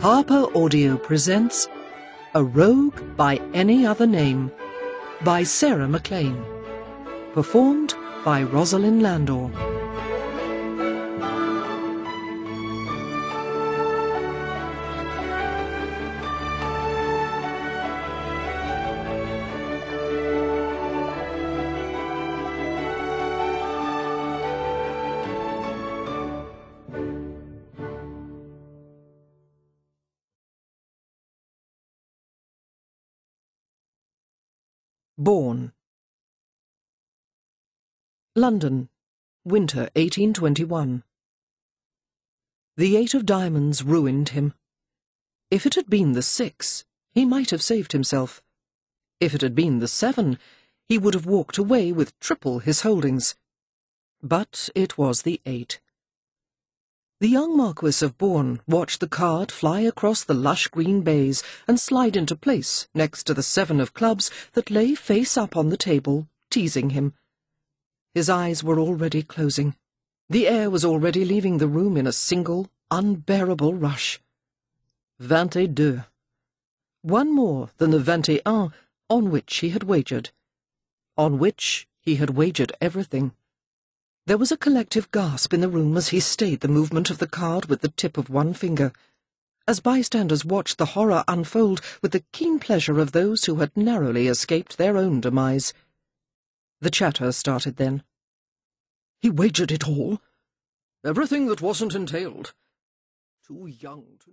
Harper Audio presents A Rogue by Any Other Name by Sarah MacLean. Performed by Rosalind Landor. Born. London, winter 1821. The 8 of diamonds ruined him. If it had been the 6, he might have saved himself. If it had been the 7, he would have walked away with triple his holdings. But it was the 8. The young Marquis of Bourne watched the card fly across the lush green baize and slide into place next to the 7 of clubs that lay face up on the table, teasing him. His eyes were already closing. The air was already leaving the room in a single, unbearable rush. 22. One more than the 21 on which he had wagered. On which he had wagered everything. There was a collective gasp in the room as he stayed the movement of the card with the tip of one finger, as bystanders watched the horror unfold with the keen pleasure of those who had narrowly escaped their own demise. The chatter started then. He wagered it all. Everything that wasn't entailed. Too young to...